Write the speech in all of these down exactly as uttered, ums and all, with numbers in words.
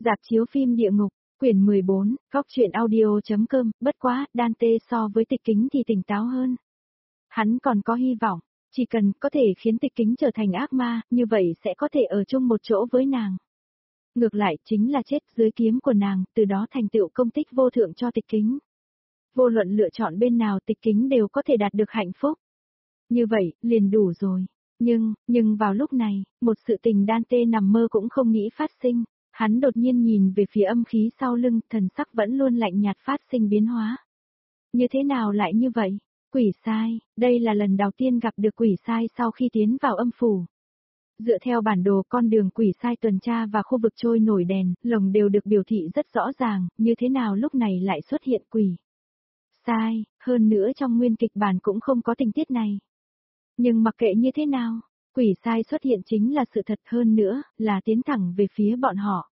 Rạp chiếu phim Địa ngục, quyển mười bốn, góc truyện audio.com, bất quá, Dante so với Tịch Kính thì tỉnh táo hơn. Hắn còn có hy vọng, chỉ cần có thể khiến Tịch Kính trở thành ác ma, như vậy sẽ có thể ở chung một chỗ với nàng. Ngược lại chính là chết dưới kiếm của nàng, từ đó thành tựu công tích vô thượng cho Tịch Kính. Vô luận lựa chọn bên nào Tịch Kính đều có thể đạt được hạnh phúc. Như vậy, liền đủ rồi. Nhưng, nhưng vào lúc này, một sự tình Dante nằm mơ cũng không nghĩ phát sinh. Hắn đột nhiên nhìn về phía âm khí sau lưng, thần sắc vẫn luôn lạnh nhạt phát sinh biến hóa. Như thế nào lại như vậy? Quỷ sai, đây là lần đầu tiên gặp được quỷ sai sau khi tiến vào âm phủ. Dựa theo bản đồ con đường quỷ sai tuần tra và khu vực trôi nổi đèn, lồng đều được biểu thị rất rõ ràng, như thế nào lúc này lại xuất hiện quỷ sai, hơn nữa trong nguyên kịch bản cũng không có tình tiết này. Nhưng mặc kệ như thế nào, quỷ sai xuất hiện chính là sự thật, hơn nữa, là tiến thẳng về phía bọn họ.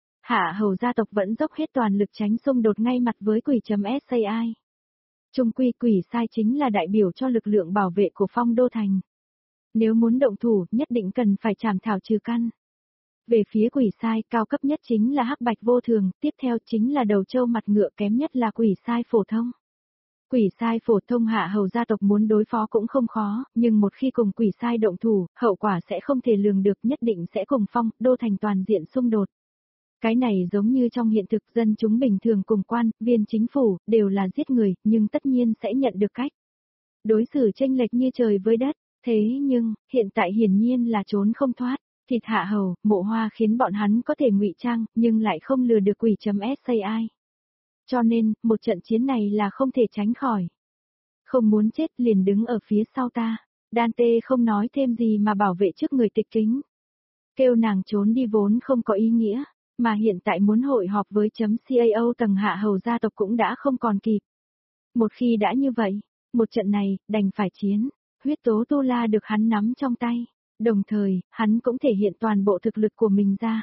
Hạ hầu gia tộc vẫn dốc hết toàn lực tránh xung đột ngay mặt với quỷ.sai. Trung quy quỷ sai chính là đại biểu cho lực lượng bảo vệ của Phong Đô Thành. Nếu muốn động thủ, nhất định cần phải trảm thảo trừ căn. Về phía quỷ sai, cao cấp nhất chính là hắc bạch vô thường, tiếp theo chính là đầu trâu mặt ngựa, kém nhất là quỷ sai phổ thông. Quỷ sai phổ thông hạ hầu gia tộc muốn đối phó cũng không khó, nhưng một khi cùng quỷ sai động thủ, hậu quả sẽ không thể lường được, nhất định sẽ cùng Phong Đô Thành toàn diện xung đột. Cái này giống như trong hiện thực, dân chúng bình thường cùng quan, viên chính phủ, đều là giết người, nhưng tất nhiên sẽ nhận được cách đối xử chênh lệch như trời với đất. Thế nhưng, hiện tại hiển nhiên là trốn không thoát. Thịt hạ hầu, mộ hoa khiến bọn hắn có thể ngụy trang, nhưng lại không lừa được quỷ.sai. Cho nên, một trận chiến này là không thể tránh khỏi. Không muốn chết liền đứng ở phía sau ta. Dante không nói thêm gì mà bảo vệ trước người Tịch Kính. Kêu nàng trốn đi vốn không có ý nghĩa, mà hiện tại muốn hội họp với .cao tầng hạ hầu gia tộc cũng đã không còn kịp. Một khi đã như vậy, một trận này, đành phải chiến. Huyết tố tu la được hắn nắm trong tay, đồng thời, hắn cũng thể hiện toàn bộ thực lực của mình ra.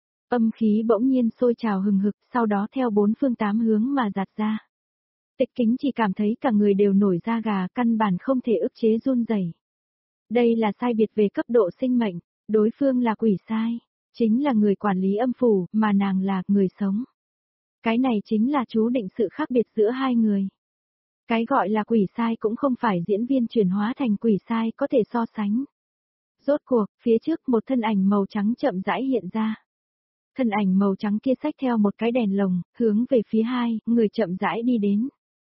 Âm khí bỗng nhiên sôi trào hừng hực, sau đó theo bốn phương tám hướng mà giạt ra. Tịch Kính chỉ cảm thấy cả người đều nổi da gà, căn bản không thể ức chế run rẩy. Đây là sai biệt về cấp độ sinh mệnh, đối phương là quỷ sai, chính là người quản lý âm phủ, mà nàng là người sống. Cái này chính là chú định sự khác biệt giữa hai người. Cái gọi là quỷ sai cũng không phải diễn viên chuyển hóa thành quỷ sai có thể so sánh. Rốt cuộc, phía trước một thân ảnh màu trắng chậm rãi hiện ra. Thân ảnh màu trắng kia xách theo một cái đèn lồng, hướng về phía hai, người chậm rãi đi đến.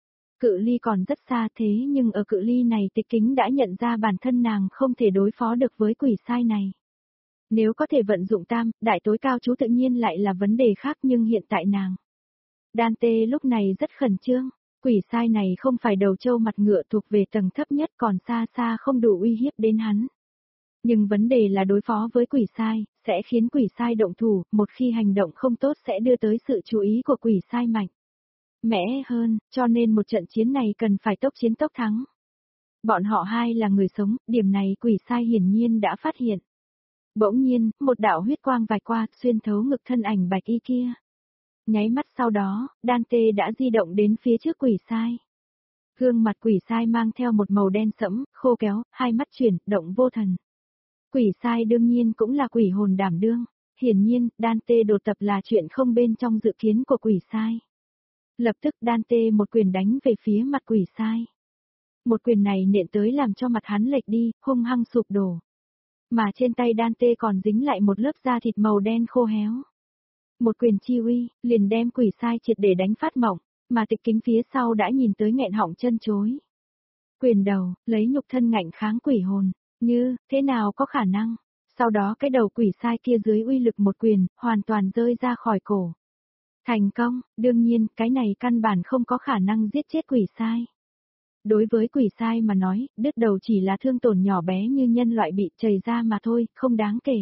Cự ly còn rất xa thế nhưng ở cự ly này Tịch Kính đã nhận ra bản thân nàng không thể đối phó được với quỷ sai này. Nếu có thể vận dụng tam, đại tối cao chú tự nhiên lại là vấn đề khác, nhưng hiện tại nàng. Dante lúc này rất khẩn trương. Quỷ sai này không phải đầu trâu mặt ngựa, thuộc về tầng thấp nhất, còn xa xa không đủ uy hiếp đến hắn. Nhưng vấn đề là đối phó với quỷ sai, sẽ khiến quỷ sai động thủ, một khi hành động không tốt sẽ đưa tới sự chú ý của quỷ sai mạnh mẽ hơn, cho nên một trận chiến này cần phải tốc chiến tốc thắng. Bọn họ hai là người sống, điểm này quỷ sai hiển nhiên đã phát hiện. Bỗng nhiên, một đạo huyết quang vạch qua, xuyên thấu ngực thân ảnh bạch y kia. Nháy mắt sau đó, Dante đã di động đến phía trước quỷ sai. Gương mặt quỷ sai mang theo một màu đen sẫm, khô kéo, hai mắt chuyển, động vô thần. Quỷ sai đương nhiên cũng là quỷ hồn đảm đương. Hiển nhiên, Dante đột tập là chuyện không bên trong dự kiến của quỷ sai. Lập tức Dante một quyền đánh về phía mặt quỷ sai. Một quyền này nện tới làm cho mặt hắn lệch đi, hung hăng sụp đổ. Mà trên tay Dante còn dính lại một lớp da thịt màu đen khô héo. Một quyền chi uy, liền đem quỷ sai triệt để đánh phát mộng, mà Tịch Kính phía sau đã nhìn tới nghẹn họng chân chối. Quyền đầu, lấy nhục thân ngạnh kháng quỷ hồn, như, thế nào có khả năng? Sau đó cái đầu quỷ sai kia dưới uy lực một quyền, hoàn toàn rơi ra khỏi cổ. Thành công, đương nhiên, cái này căn bản không có khả năng giết chết quỷ sai. Đối với quỷ sai mà nói, đứt đầu chỉ là thương tổn nhỏ bé như nhân loại bị chảy ra mà thôi, không đáng kể.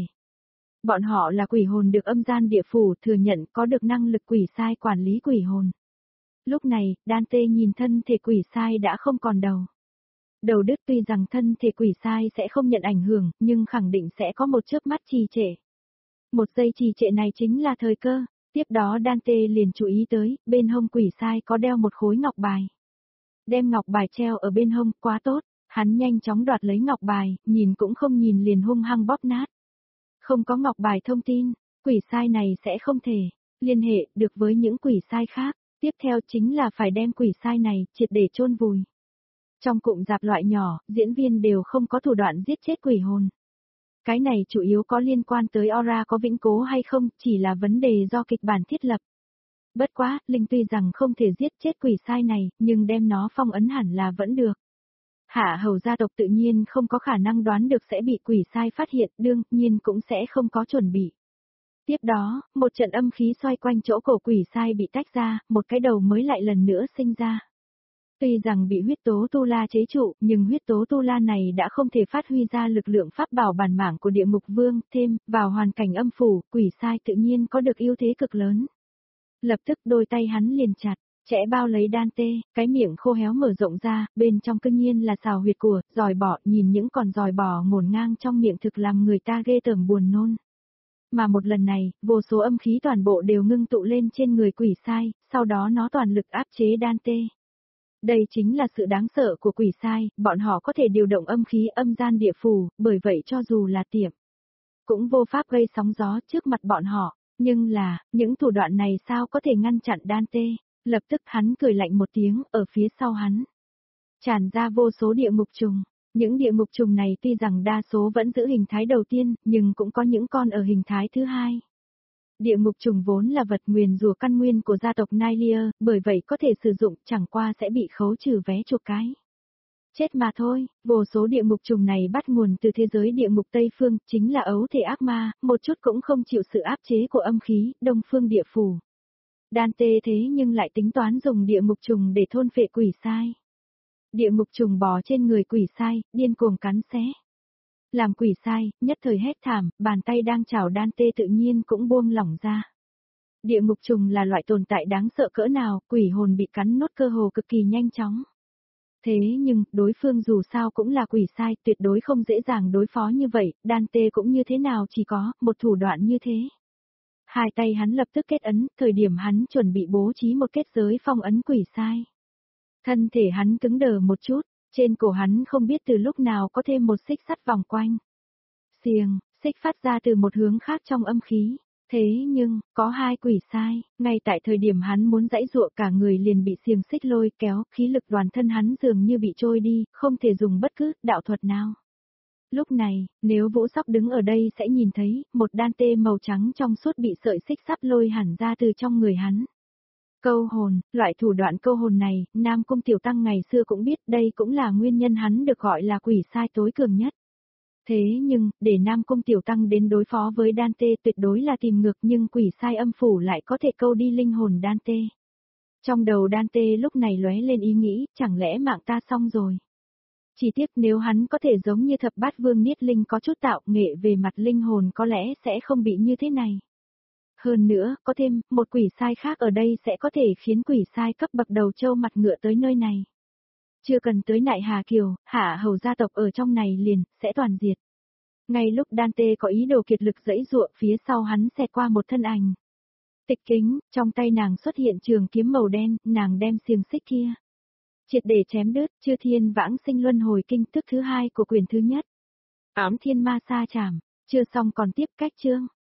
Bọn họ là quỷ hồn được âm gian địa phủ thừa nhận có được năng lực quỷ sai quản lý quỷ hồn. Lúc này, Dante nhìn thân thể quỷ sai đã không còn đầu. Đầu đứt, tuy rằng thân thể quỷ sai sẽ không nhận ảnh hưởng, nhưng khẳng định sẽ có một chớp mắt trì trệ. Một giây trì trệ này chính là thời cơ. Tiếp đó Dante liền chú ý tới, bên hông quỷ sai có đeo một khối ngọc bài. Đem ngọc bài treo ở bên hông, quá tốt, hắn nhanh chóng đoạt lấy ngọc bài, nhìn cũng không nhìn liền hung hăng bóp nát. Không có ngọc bài thông tin, quỷ sai này sẽ không thể liên hệ được với những quỷ sai khác, tiếp theo chính là phải đem quỷ sai này triệt để chôn vùi. Trong cụm rạp loại nhỏ, diễn viên đều không có thủ đoạn giết chết quỷ hồn. Cái này chủ yếu có liên quan tới aura có vĩnh cố hay không, chỉ là vấn đề do kịch bản thiết lập. Bất quá, Linh tuy rằng không thể giết chết quỷ sai này, nhưng đem nó phong ấn hẳn là vẫn được. Hạ hầu gia tộc tự nhiên không có khả năng đoán được sẽ bị quỷ sai phát hiện, đương nhiên cũng sẽ không có chuẩn bị. Tiếp đó, một trận âm khí xoay quanh chỗ cổ quỷ sai bị tách ra, một cái đầu mới lại lần nữa sinh ra. Tuy rằng bị huyết tố tu la chế trụ, nhưng huyết tố tu la này đã không thể phát huy ra lực lượng pháp bảo bản mảng của địa ngục vương, thêm, vào hoàn cảnh âm phủ, quỷ sai tự nhiên có được ưu thế cực lớn. Lập tức đôi tay hắn liền chặt, chẽ bao lấy Dante, cái miệng khô héo mở rộng ra, bên trong cương nhiên là xào huyệt của, giòi bọ, nhìn những con giòi bò ngổn ngang trong miệng thực làm người ta ghê tởm buồn nôn. Mà một lần này, vô số âm khí toàn bộ đều ngưng tụ lên trên người quỷ sai, sau đó nó toàn lực áp chế Dante. Đây chính là sự đáng sợ của quỷ sai, bọn họ có thể điều động âm khí âm gian địa phủ, bởi vậy cho dù là tiệm, cũng vô pháp gây sóng gió trước mặt bọn họ, nhưng là, những thủ đoạn này sao có thể ngăn chặn Dante, lập tức hắn cười lạnh một tiếng, ở phía sau hắn tràn ra vô số địa ngục trùng. Những địa ngục trùng này tuy rằng đa số vẫn giữ hình thái đầu tiên, nhưng cũng có những con ở hình thái thứ hai. Địa ngục trùng vốn là vật nguyền rủa căn nguyên của gia tộc Nylia, bởi vậy có thể sử dụng, chẳng qua sẽ bị khấu trừ vé chuộc cái. Chết mà thôi, vô số địa ngục trùng này bắt nguồn từ thế giới địa ngục Tây Phương, chính là ấu thể ác ma, một chút cũng không chịu sự áp chế của âm khí, Đông Phương địa phủ. Dante thế nhưng lại tính toán dùng địa ngục trùng để thôn phệ quỷ sai. Địa ngục trùng bò trên người quỷ sai, điên cuồng cắn xé. Làm quỷ sai, nhất thời hét thảm, bàn tay đang chảo Dante tự nhiên cũng buông lỏng ra. Địa ngục trùng là loại tồn tại đáng sợ cỡ nào, quỷ hồn bị cắn nốt cơ hồ cực kỳ nhanh chóng. Thế nhưng, đối phương dù sao cũng là quỷ sai, tuyệt đối không dễ dàng đối phó như vậy, Dante cũng như thế nào chỉ có, một thủ đoạn như thế. Hai tay hắn lập tức kết ấn, thời điểm hắn chuẩn bị bố trí một kết giới phong ấn quỷ sai. Thân thể hắn cứng đờ một chút, trên cổ hắn không biết từ lúc nào có thêm một xích sắt vòng quanh. Xiềng, xích phát ra từ một hướng khác trong âm khí. Thế nhưng, có hai quỷ sai, ngay tại thời điểm hắn muốn giãy giụa cả người liền bị xiềng xích lôi kéo, khí lực toàn thân hắn dường như bị trôi đi, không thể dùng bất cứ đạo thuật nào. Lúc này, nếu Vũ Sóc đứng ở đây sẽ nhìn thấy, một Dante màu trắng trong suốt bị sợi xích sắt lôi hẳn ra từ trong người hắn. Câu hồn, loại thủ đoạn câu hồn này, Nam Cung Tiểu Tăng ngày xưa cũng biết đây cũng là nguyên nhân hắn được gọi là quỷ sai tối cường nhất. Thế nhưng, để Nam Cung Tiểu Tăng đến đối phó với Dante tuyệt đối là tìm ngược nhưng quỷ sai âm phủ lại có thể câu đi linh hồn Dante. Trong đầu Dante lúc này lóe lên ý nghĩ, chẳng lẽ mạng ta xong rồi. Chỉ tiếc nếu hắn có thể giống như thập bát vương Niết Linh có chút tạo nghệ về mặt linh hồn có lẽ sẽ không bị như thế này. Hơn nữa, có thêm, một quỷ sai khác ở đây sẽ có thể khiến quỷ sai cấp bậc đầu châu mặt ngựa tới nơi này. Chưa cần tới Nại Hà Kiều, Hạ hầu gia tộc ở trong này liền, sẽ toàn diệt. Ngay lúc Dante có ý đồ kiệt lực giãy giụa phía sau hắn xẹt qua một thân ảnh. Tịch Kính, trong tay nàng xuất hiện trường kiếm màu đen, nàng đem xiềng xích kia triệt để chém đứt, Chư Thiên Vãng Sinh Luân Hồi Kinh tức thứ hai của quyển thứ nhất. Ám Thiên Ma Sa Trảm, chưa xong còn tiếp cách chương.